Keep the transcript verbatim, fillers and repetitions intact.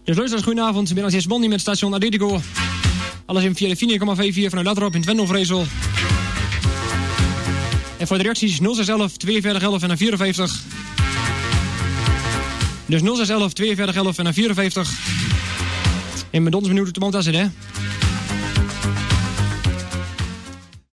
Dus luisteraars, goedenavond. Ben als Bondi met station Atletico. Alles in via de vier komma vijfenveertig vanuit Latrop in Twendel-Vrezel. En voor de reacties nul zes een een tweeënveertig elf en dan vierenvijftig. Dus nul zes een een tweeënveertig elf en dan vierenvijftig. En met ons benieuwd op de mond hè.